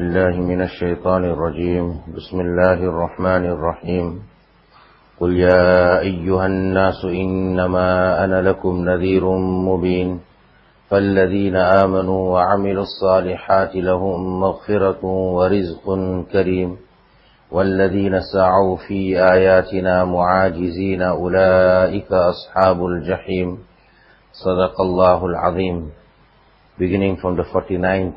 بالله من الشيطان الرجيم بسم الله الرحمن الرحيم قل يا أيها الناس إنما أنا لكم نذير مبين فالذين آمنوا وعملوا الصالحات لهم مغفرة ورزق كريم والذين سعوا في آياتنا معاجزين أولئك أصحاب الجحيم صدق الله العظيم. Beginning from the 49th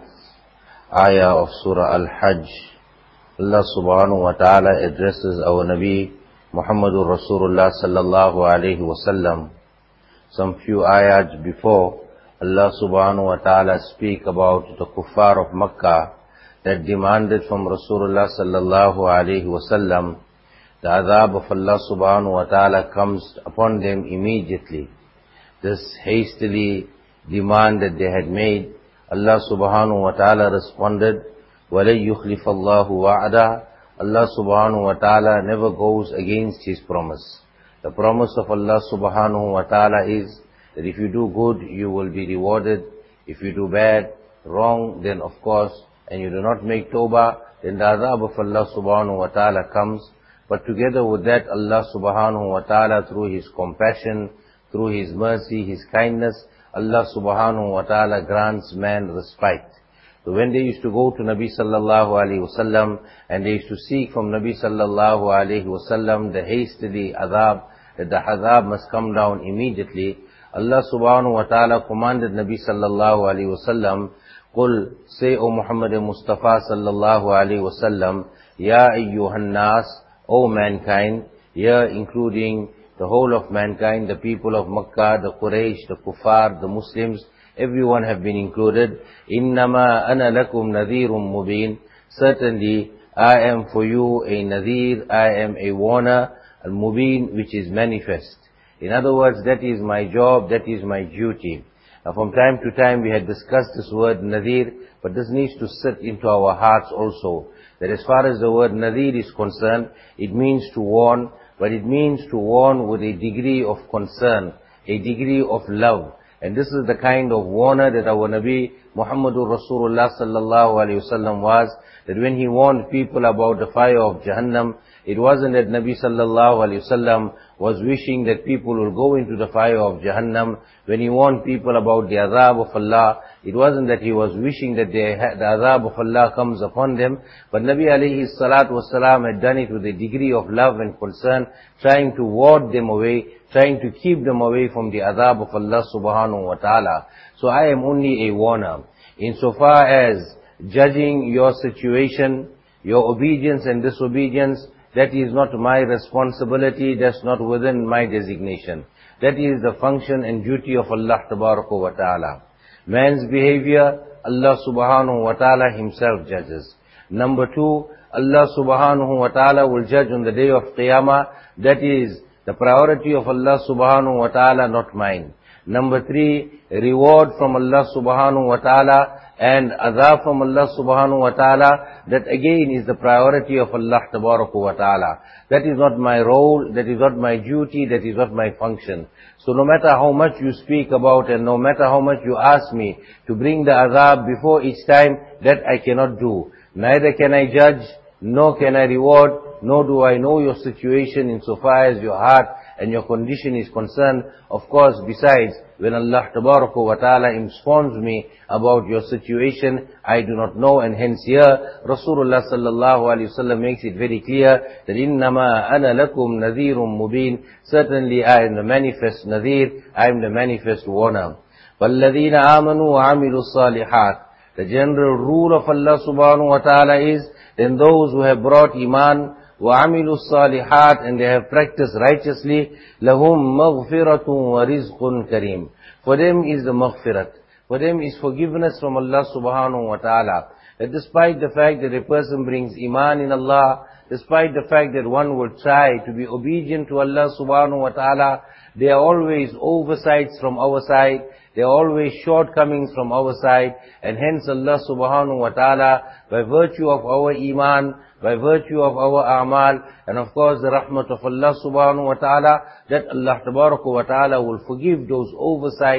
ayah of Surah Al-Hajj, Allah subhanahu wa ta'ala addresses our Nabi Muhammadur Rasulullah sallallahu alayhi wa sallam. Some few ayahs before, Allah subhanahu wa ta'ala speak about the kuffar of Makkah that demanded from Rasulullah sallallahu alayhi wa sallam. The adhab of Allah subhanahu wa ta'ala comes upon them immediately. This hastily demand that they had made, Allah subhanahu wa ta'ala responded, وَلَن يُخْلِفَ اللَّهُ وَعْدَهُ. Allah subhanahu wa ta'ala never goes against His promise. The promise of Allah subhanahu wa ta'ala is that if you do good, you will be rewarded. If you do bad, wrong, then of course, and you do not make tawbah, then the adhab of Allah subhanahu wa ta'ala comes. But together with that, Allah subhanahu wa ta'ala, through His compassion, through His mercy, His kindness, Allah subhanahu wa ta'ala grants man respite. So when they used to go to Nabi sallallahu alayhi wasallam and they used to seek from Nabi sallallahu alayhi wasallam the hastily adhab, that the adhab must come down immediately, Allah subhanahu wa ta'ala commanded Nabi sallallahu alayhi wasallam, Qul, say O Muhammad Mustafa sallallahu alayhi wasallam, Ya ayyuhan nas, O mankind, here including the whole of mankind, the people of Makkah, the Quraysh, the Kuffar, the Muslims, everyone have been included. Innama ana lakum nadhirun mubin. Certainly, I am for you a nadhir, I am a warner, al-mubin, which is manifest. In other words, that is my job, that is my duty. Now from time to time we had discussed this word nadhir, but this needs to sit into our hearts also. That as far as the word nadhir is concerned, it means to warn, but it means to warn with a degree of concern, a degree of love. And this is the kind of warner that our Nabi Muhammadur Rasulullah sallallahu alayhi wasallam was, that when he warned people about the fire of Jahannam, it wasn't that Nabi sallallahu alayhi wasallam was wishing that people will go into the fire of Jahannam. When he warned people about the azab of Allah, it wasn't that he was wishing that the azab of Allah comes upon them, but Nabi alayhi salatu wasalam had done it with a degree of love and concern, trying to ward them away, trying to keep them away from the azab of Allah subhanahu wa ta'ala. So I am only a warner. Insofar as judging your situation, your obedience and disobedience, that is not my responsibility, that's not within my designation. That is the function and duty of Allah tabaraka wa ta'ala. Man's behavior, Allah subhanahu wa ta'ala Himself judges. Number two, Allah subhanahu wa ta'ala will judge on the day of Qiyamah. That is the priority of Allah subhanahu wa ta'ala, not mine. Number three, reward from Allah subhanahu wa ta'ala and adhab from Allah subhanahu wa ta'ala, that again is the priority of Allah tabaraka wa ta'ala. That is not my role, that is not my duty, that is not my function. So no matter how much you speak about and no matter how much you ask me to bring the adhab before each time, that I cannot do. Neither can I judge, nor can I reward, nor do I know your situation insofar as your heart and your condition is concerned. Of course, besides, when Allah tabaraka wa ta'ala informs me about your situation, I do not know, and hence here, Rasulullah sallallahu alayhi wa sallam makes it very clear that innama ana lakum nadhirun mubin. Certainly I am the manifest nadhir, I am the manifest warner. وَالَّذِينَ آمَنُوا وَعَمِلُوا الصَّالِحَاتِ. The general rule of Allah subhanahu wa ta'ala is, then those who have brought iman, وَعَمِلُوا الصَّالِحَاتِ, and they have practiced righteously, لَهُمْ مَغْفِرَةٌ وَرِزْقٌ كَرِيمٌ. For them is the maghfirat. For them is forgiveness from Allah subhanahu wa ta'ala. That despite the fact that a person brings iman in Allah, despite the fact that one will try to be obedient to Allah subhanahu wa ta'ala, there are always oversights from our side, there are always shortcomings from our side, and hence Allah subhanahu wa ta'ala, by virtue of our iman, by virtue of our a'mal, and of course the rahmat of Allah subhanahu wa ta'ala, that Allah tabaraka wa ta'ala will forgive those oversights,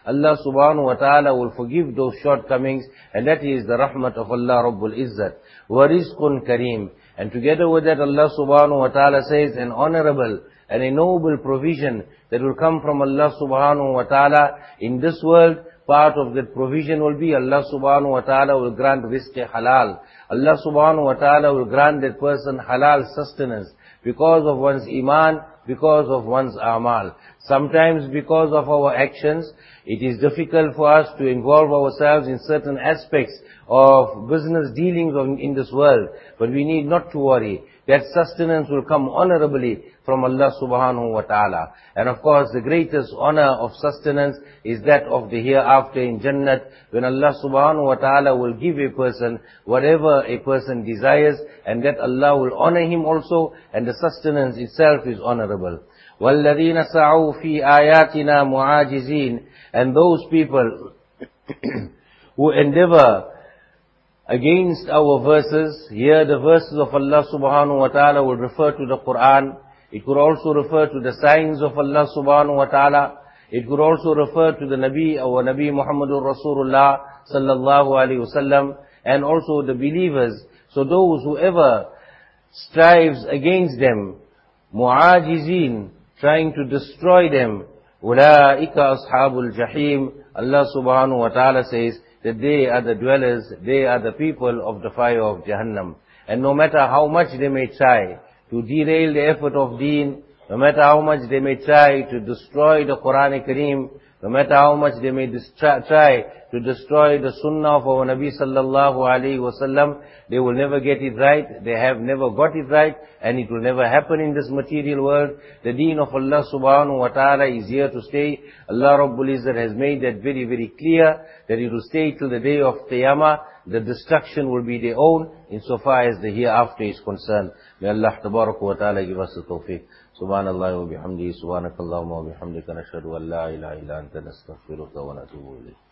Allah subhanahu wa ta'ala will forgive those shortcomings, and that is the rahmat of Allah Rabbul Izzat. وَرِزْقٌ kareem. And together with that, Allah subhanahu wa ta'ala says an honorable and a noble provision that will come from Allah subhanahu wa ta'ala in this world. Part of that provision will be Allah subhanahu wa ta'ala will grant rizq halal. Allah subhanahu wa ta'ala will grant that person halal sustenance because of one's iman, because of one's amal. Sometimes because of our actions, it is difficult for us to involve ourselves in certain aspects of business dealings in this world. But we need not to worry. That sustenance will come honorably from Allah subhanahu wa ta'ala. And of course, the greatest honor of sustenance is that of the hereafter in Jannat, when Allah subhanahu wa ta'ala will give a person whatever a person desires, and that Allah will honor him also, and the sustenance itself is honorable. وَالَّذِينَ سَعُوا فِي آيَاتِنَا مُعَاجِزِينَ. And those people who endeavor against our verses, here the verses of Allah subhanahu wa ta'ala will refer to the Quran. It could also refer to the signs of Allah subhanahu wa ta'ala. It could also refer to the Nabi, our Nabi Muhammadur Rasulullah sallallahu alayhi wasallam, and also the believers. So those whoever strives against them, mu'ajizin, trying to destroy them, ulaika ashabul jahim, Allah subhanahu wa ta'ala says that they are the dwellers, they are the people of the fire of Jahannam. And no matter how much they may try to derail the effort of deen, no matter how much they may try to destroy the Quran Kareem, no matter how much they may try to destroy the Sunnah of our Nabi sallallahu alayhi wasallam, they will never get it right. They have never got it right, and it will never happen in this material world. The deen of Allah subhanahu wa ta'ala is here to stay. Allah Rabbul Izzat has made that very, very clear, that it will stay till the day of Qiyamah. The destruction will be their own, insofar as the hereafter is concerned. May Allah tabarak wa ta'ala give us the tawfiq. Subhanallah wa bihamdihi, subhanakallahumma wa bihamdika, nashhadu an la ilaha illa anta, nastaghfiruka wa natubu ilayk.